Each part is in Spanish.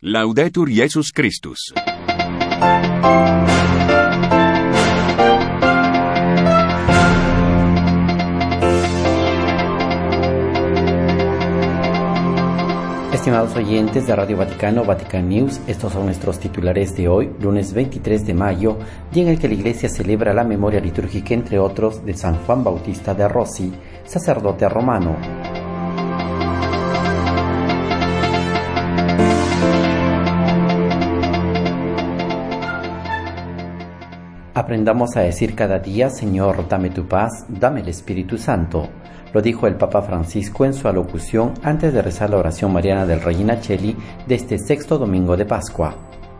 Laudetur Jesus Christus. Estimados oyentes de Radio Vaticano, Vatican News, estos son nuestros titulares de hoy, lunes 23 de mayo, día en el que la Iglesia celebra la memoria litúrgica, entre otros, de San Juan Bautista de Rossi, sacerdote romano. Aprendamos a decir cada día: Señor, dame tu paz, dame el Espíritu Santo. Lo dijo el Papa Francisco en su alocución antes de rezar la oración mariana del Regina Coeli de este sexto domingo de Pascua.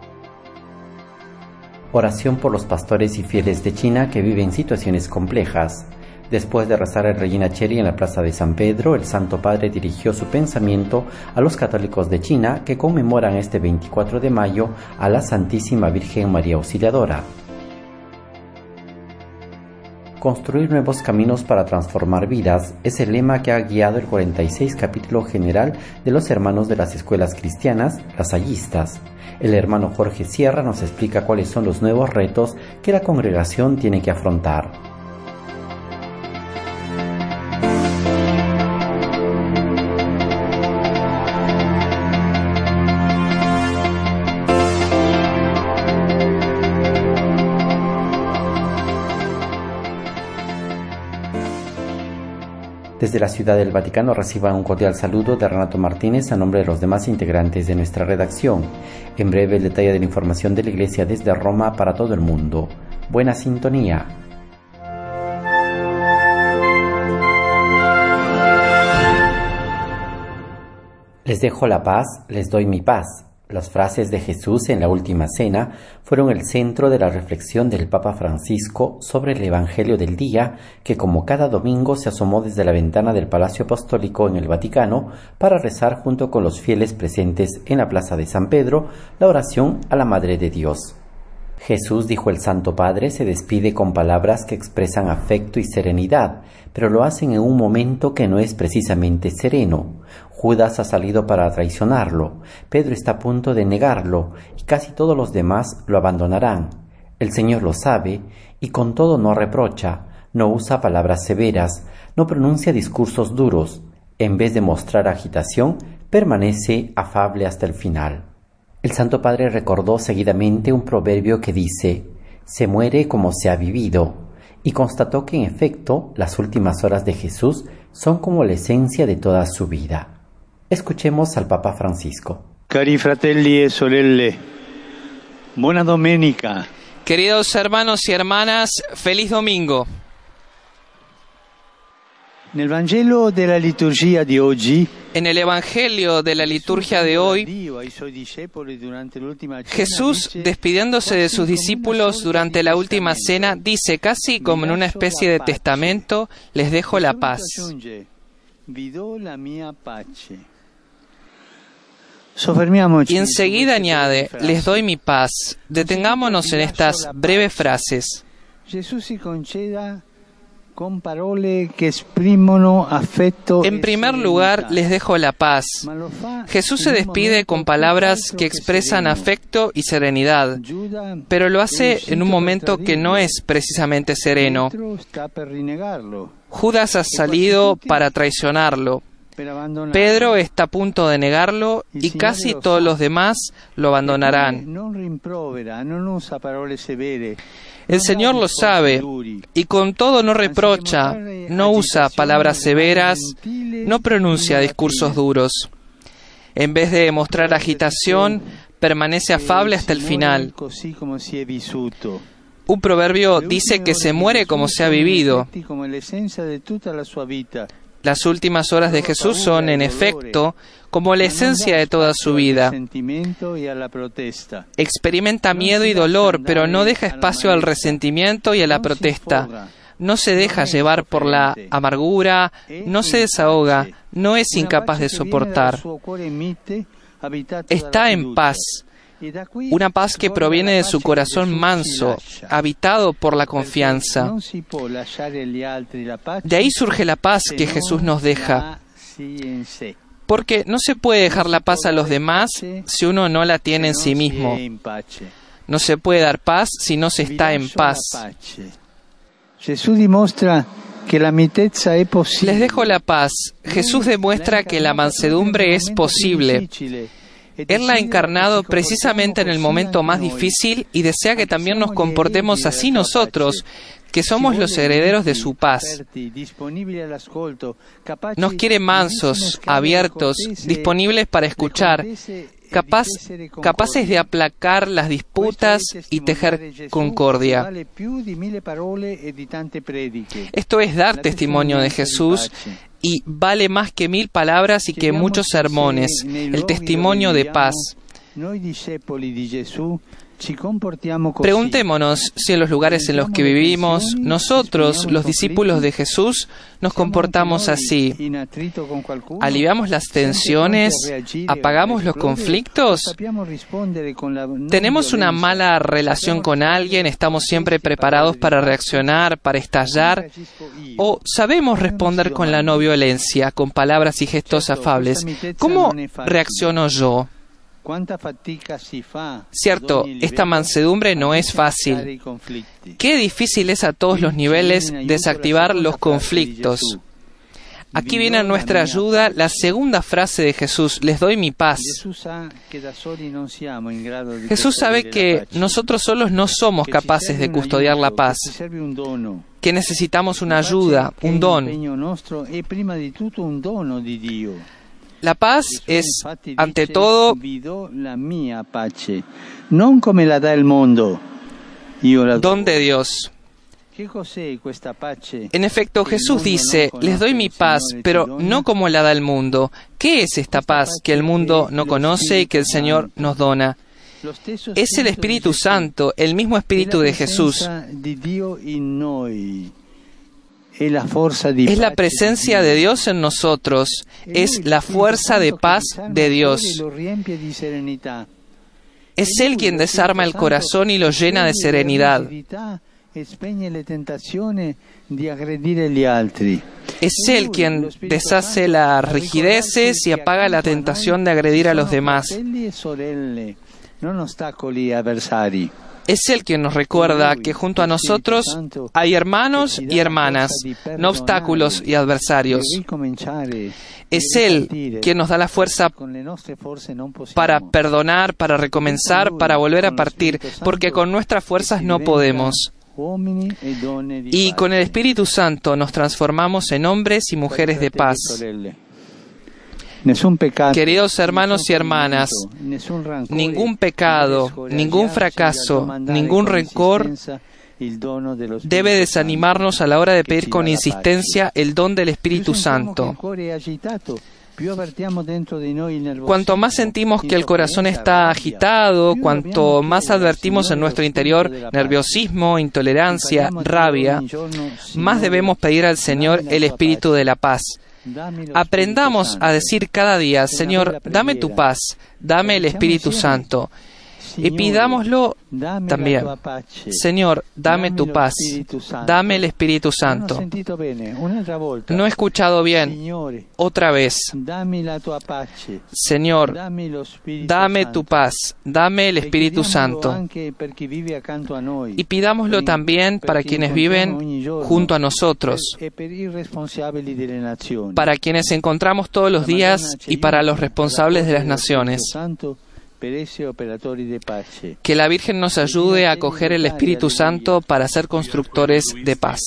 Oración por los pastores y fieles de China que viven situaciones complejas. Después de rezar el Regina Coeli en la Plaza de San Pedro, el Santo Padre dirigió su pensamiento a los católicos de China que conmemoran este 24 de mayo a la Santísima Virgen María Auxiliadora. Construir nuevos caminos para transformar vidas es el lema que ha guiado el 46 capítulo general de los hermanos de las escuelas cristianas, lasallistas. El hermano Jorge Sierra nos explica cuáles son los nuevos retos que la congregación tiene que afrontar. Desde la Ciudad del Vaticano reciban un cordial saludo de Renato Martínez a nombre de los demás integrantes de nuestra redacción. En breve el detalle de la información de la Iglesia desde Roma para todo el mundo. Buena sintonía. Les dejo la paz, les doy mi paz. Las frases de Jesús en la Última Cena fueron el centro de la reflexión del Papa Francisco sobre el Evangelio del día, que como cada domingo se asomó desde la ventana del Palacio Apostólico en el Vaticano para rezar junto con los fieles presentes en la Plaza de San Pedro la oración a la Madre de Dios. Jesús, dijo el Santo Padre, se despide con palabras que expresan afecto y serenidad, pero lo hacen en un momento que no es precisamente sereno. Judas ha salido para traicionarlo, Pedro está a punto de negarlo y casi todos los demás lo abandonarán. El Señor lo sabe y con todo no reprocha, no usa palabras severas, no pronuncia discursos duros. En vez de mostrar agitación, permanece afable hasta el final. El Santo Padre recordó seguidamente un proverbio que dice: «Se muere como se ha vivido», y constató que en efecto las últimas horas de Jesús son como la esencia de toda su vida. Escuchemos al Papa Francisco. Cari fratelli e sorelle, buona domenica. Queridos hermanos y hermanas, feliz domingo. Nel Vangelo della liturgia di oggi, en el Evangelio de la liturgia de hoy, Jesús, despidiéndose de sus discípulos durante la última cena, dice, casi como en una especie de testamento: les dejo la paz. Y enseguida añade, les doy mi paz. Detengámonos en estas breves frases. En primer lugar, les dejo la paz. Jesús se despide con palabras que expresan afecto y serenidad, pero lo hace en un momento que no es precisamente sereno. Judas ha salido para traicionarlo. Pedro está a punto de negarlo y casi todos los demás lo abandonarán. El Señor lo sabe y con todo no reprocha, no usa palabras severas, no pronuncia discursos duros. En vez de mostrar agitación, permanece afable hasta el final. Un proverbio dice que se muere como se ha vivido. Las últimas horas de Jesús son, en efecto, como la esencia de toda su vida. Experimenta miedo y dolor, pero no deja espacio al resentimiento y a la protesta. No se deja llevar por la amargura, no se desahoga, no es incapaz de soportar. Está en paz. Una paz que proviene de su corazón manso, habitado por la confianza. De ahí surge la paz que Jesús nos deja. Porque no se puede dejar la paz a los demás si uno no la tiene en sí mismo. No se puede dar paz si no se está en paz. Jesús demuestra que la mitezza es posible. Les dejo la paz. Jesús demuestra que la mansedumbre es posible. Él la ha encarnado precisamente en el momento más difícil y desea que también nos comportemos así nosotros, que somos los herederos de su paz. Nos quiere mansos, abiertos, disponibles para escuchar, capaces de aplacar las disputas y tejer concordia. Esto es dar testimonio de Jesús y vale más que 1000 palabras y que muchos sermones, el testimonio de paz. Preguntémonos si en los lugares en los que vivimos, nosotros, los discípulos de Jesús, nos comportamos así. ¿Aliviamos las tensiones? ¿Apagamos los conflictos? ¿Tenemos una mala relación con alguien? ¿Estamos siempre preparados para reaccionar, para estallar? ¿O sabemos responder con la no violencia, con palabras y gestos afables? ¿Cómo reacciono yo? Cierto, esta mansedumbre no es fácil. Qué difícil es a todos los niveles desactivar los conflictos. Aquí viene a nuestra ayuda la segunda frase de Jesús: les doy mi paz. Jesús sabe que nosotros solos no somos capaces de custodiar la paz, que necesitamos una ayuda, un don. La paz es, ante todo, don de Dios. En efecto, Jesús dice, les doy mi paz, pero no como la da el mundo. ¿Qué es esta paz que el mundo no conoce y que el Señor nos dona? Es el Espíritu Santo, el mismo Espíritu de Jesús. Es la presencia de Dios en nosotros, es la fuerza de paz de Dios. Es Él quien desarma el corazón y lo llena de serenidad. Es Él quien deshace las rigideces y apaga la tentación de agredir a los demás. Es Él quien nos recuerda que junto a nosotros hay hermanos y hermanas, no obstáculos y adversarios. Es Él quien nos da la fuerza para perdonar, para recomenzar, para volver a partir, porque con nuestras fuerzas no podemos. Y con el Espíritu Santo nos transformamos en hombres y mujeres de paz. Queridos hermanos y hermanas, ningún pecado, ningún fracaso, ningún rencor debe desanimarnos a la hora de pedir con insistencia el don del Espíritu Santo. Cuanto más sentimos que el corazón está agitado, cuanto más advertimos en nuestro interior nerviosismo, intolerancia, rabia, más debemos pedir al Señor el Espíritu de la paz. Aprendamos a decir cada día, Señor, dame tu paz, dame el Espíritu Santo. Y pidámoslo también, Señor, dame tu paz, dame el Espíritu Santo. No he escuchado bien. Otra vez, Señor, dame tu paz, dame el Espíritu Santo. Y pidámoslo también para quienes viven junto a nosotros, para quienes encontramos todos los días y para los responsables de las naciones. Que la Virgen nos ayude a acoger el Espíritu Santo para ser constructores de paz.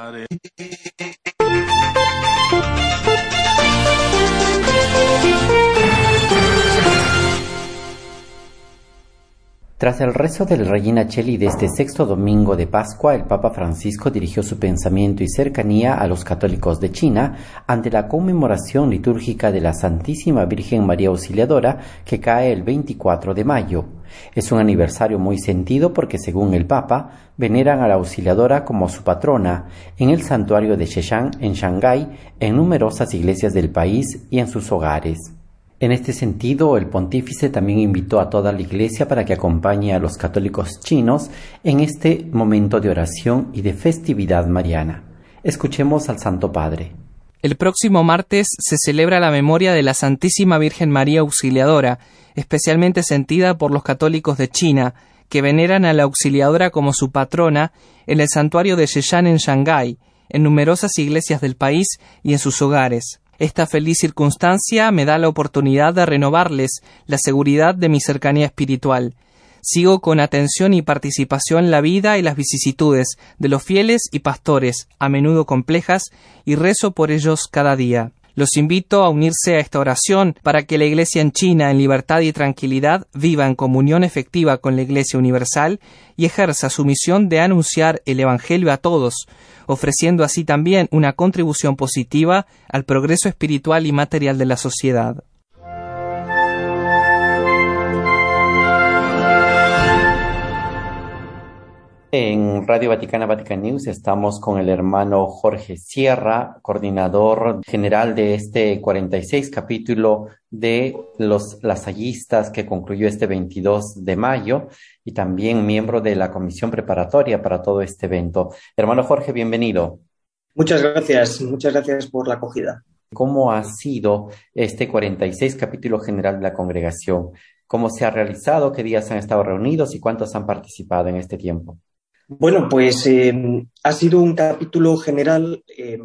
Tras el rezo del Regina Coeli de este sexto domingo de Pascua, el Papa Francisco dirigió su pensamiento y cercanía a los católicos de China ante la conmemoración litúrgica de la Santísima Virgen María Auxiliadora que cae el 24 de mayo. Es un aniversario muy sentido porque, según el Papa, veneran a la Auxiliadora como su patrona en el santuario de Sheshan en Shanghái, en numerosas iglesias del país y en sus hogares. En este sentido, el pontífice también invitó a toda la Iglesia para que acompañe a los católicos chinos en este momento de oración y de festividad mariana. Escuchemos al Santo Padre. El próximo martes se celebra la memoria de la Santísima Virgen María Auxiliadora, especialmente sentida por los católicos de China, que veneran a la Auxiliadora como su patrona en el santuario de Zhejiang en Shanghái, en numerosas iglesias del país y en sus hogares. Esta feliz circunstancia me da la oportunidad de renovarles la seguridad de mi cercanía espiritual. Sigo con atención y participación la vida y las vicisitudes de los fieles y pastores, a menudo complejas, y rezo por ellos cada día. Los invito a unirse a esta oración para que la Iglesia en China, en libertad y tranquilidad, viva en comunión efectiva con la Iglesia universal y ejerza su misión de anunciar el Evangelio a todos, ofreciendo así también una contribución positiva al progreso espiritual y material de la sociedad. En Radio Vaticana, Vatican News, estamos con el hermano Jorge Sierra, coordinador general de este 46 capítulo de los lasallistas que concluyó este 22 de mayo y también miembro de la comisión preparatoria para todo este evento. Hermano Jorge, bienvenido. Muchas gracias por la acogida. ¿Cómo ha sido este 46 capítulo general de la congregación? ¿Cómo se ha realizado? ¿Qué días han estado reunidos y cuántos han participado en este tiempo? Bueno, pues ha sido un capítulo general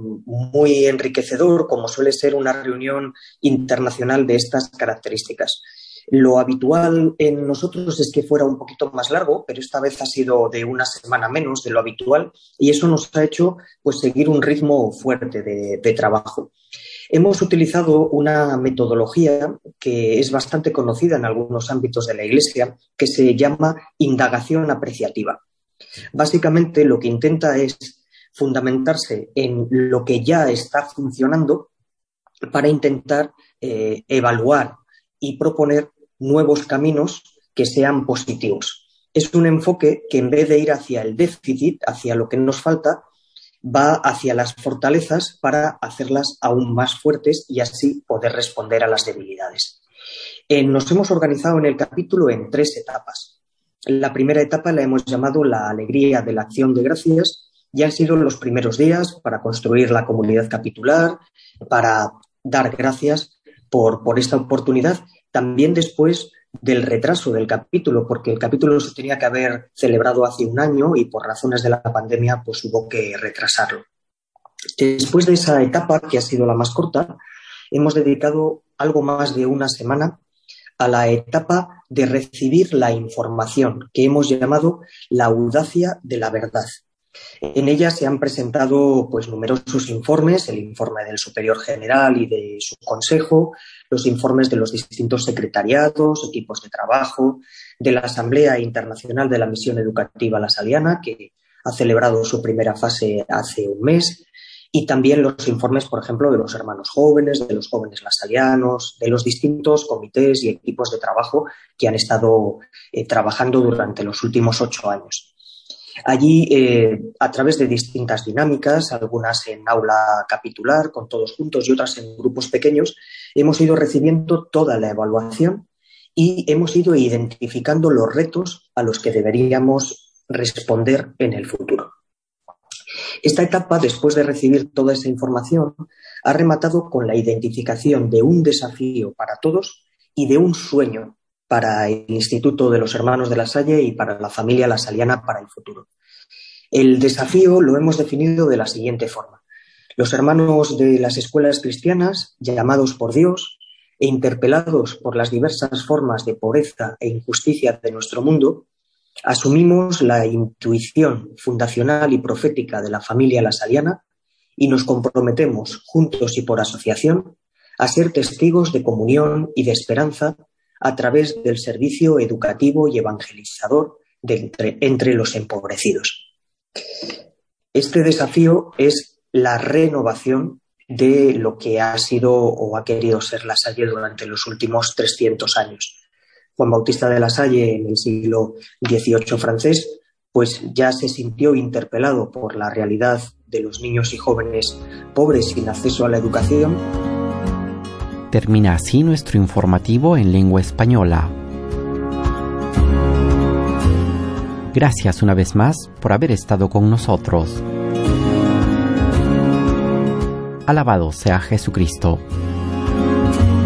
muy enriquecedor, como suele ser una reunión internacional de estas características. Lo habitual en nosotros es que fuera un poquito más largo, pero esta vez ha sido de una semana menos de lo habitual y eso nos ha hecho pues seguir un ritmo fuerte de trabajo. Hemos utilizado una metodología que es bastante conocida en algunos ámbitos de la Iglesia, que se llama indagación apreciativa. Básicamente lo que intenta es fundamentarse en lo que ya está funcionando para intentar evaluar y proponer nuevos caminos que sean positivos. Es un enfoque que en vez de ir hacia el déficit, hacia lo que nos falta, va hacia las fortalezas para hacerlas aún más fuertes y así poder responder a las debilidades. Nos hemos organizado en el capítulo en 3 etapas. La primera etapa la hemos llamado la alegría de la acción de gracias y han sido los primeros días para construir la comunidad capitular, para dar gracias por esta oportunidad. También después del retraso del capítulo, porque el capítulo se tenía que haber celebrado hace un año y por razones de la pandemia pues hubo que retrasarlo. Después de esa etapa, que ha sido la más corta, hemos dedicado algo más de una semana a la etapa de recibir la información, que hemos llamado la audacia de la verdad. En ella se han presentado pues numerosos informes, el informe del Superior General y de su Consejo, los informes de los distintos secretariados, equipos de trabajo, de la Asamblea Internacional de la Misión Educativa Lasaliana, que ha celebrado su primera fase hace un mes, y también los informes, por ejemplo, de los hermanos jóvenes, de los jóvenes lasalianos, de los distintos comités y equipos de trabajo que han estado trabajando durante los últimos 8 años. Allí, a través de distintas dinámicas, algunas en aula capitular, con todos juntos, y otras en grupos pequeños, hemos ido recibiendo toda la evaluación y hemos ido identificando los retos a los que deberíamos responder en el futuro. Esta etapa, después de recibir toda esa información, ha rematado con la identificación de un desafío para todos y de un sueño para el Instituto de los Hermanos de la Salle y para la familia lasaliana para el futuro. El desafío lo hemos definido de la siguiente forma. Los hermanos de las escuelas cristianas, llamados por Dios e interpelados por las diversas formas de pobreza e injusticia de nuestro mundo, asumimos la intuición fundacional y profética de la familia lasaliana y nos comprometemos, juntos y por asociación, a ser testigos de comunión y de esperanza a través del servicio educativo y evangelizador entre los empobrecidos. Este desafío es la renovación de lo que ha sido o ha querido ser La Salle durante los últimos 300 años. Juan Bautista de La Salle, en el siglo XVIII francés, pues ya se sintió interpelado por la realidad de los niños y jóvenes pobres sin acceso a la educación. Termina así nuestro informativo en lengua española. Gracias una vez más por haber estado con nosotros. Alabado sea Jesucristo.